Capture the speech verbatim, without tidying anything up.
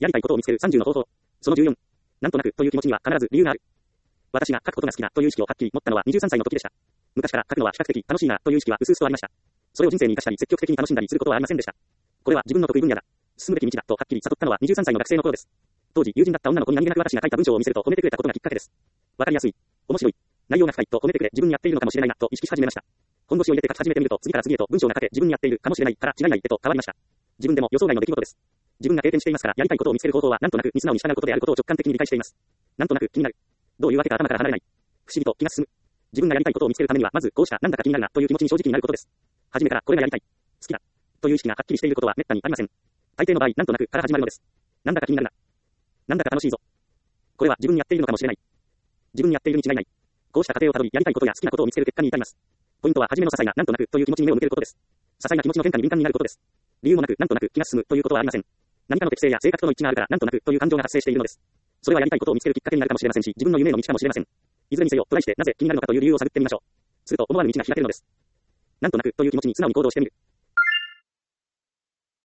やりたいことを見つけるさんじゅうの方法。そのじゅうよん。なんとなくという気持ちには必ず理由がある。私が書くことが好きなという意識をはっきり持ったのはにじゅうさんさいの時でした。昔から書くのは比較的楽しいなという意識は薄々とありました。それを人生に生かしたり積極的に楽しんだりすることはありませんでした。これは自分の得意分野だ。進むべき道だとはっきり悟ったのはにじゅうさんさいの学生の頃です。当時友人だった女の子に何気なく私が書いた文章を見せると褒めてくれたことがきっかけです。わかりやすい。面白い。内容が深いと褒めてくれ自分にやっているのかもしれないなと意識し始めました。本腰を入れて書き始めてみると次から次へと文章が書け自分にやっているかもしれないから違いないへと変わりました。自分でも予想外の出来事です。自分が経験していますからやりたいことを見つける方法はなんとなくに素直に従うことであることを直感的に理解しています。なんとなく気になる。どういうわけか頭から離れない。不思議と気が進む。自分がやりたいことを見つけるためにはまずこうしたなんだか気になるなという気持ちに正直になることです。初めからこれがやりたい。好きだ。という意識がはっきりしていることは滅多にありません。大抵の場合なんとなくから始まるのです。なんだか気になるな。なんだか楽しいぞ。これは自分にやっているのかもしれない。自分にやっているに違いない。こうした過程をたどりやりたいことや好きなことを見つける結果に至ります。ポイントは初めの些細ななんとなくという気持ちに目を向けることです。些細な気持ちの変化に敏感になることです。理由もなくなんとなく気が進むということはありません。何かの適性や性格との一致があるからなんとなくという感情が発生しているのです。それはやりたいことを見つけるきっかけになるかもしれませんし、自分の夢への道かもしれません。いずれにせよ、トライしてなぜ気になるのかという理由を探ってみましょう。すると思わぬ道が開けるのです。なんとなくという気持ちに素直に行動してみる。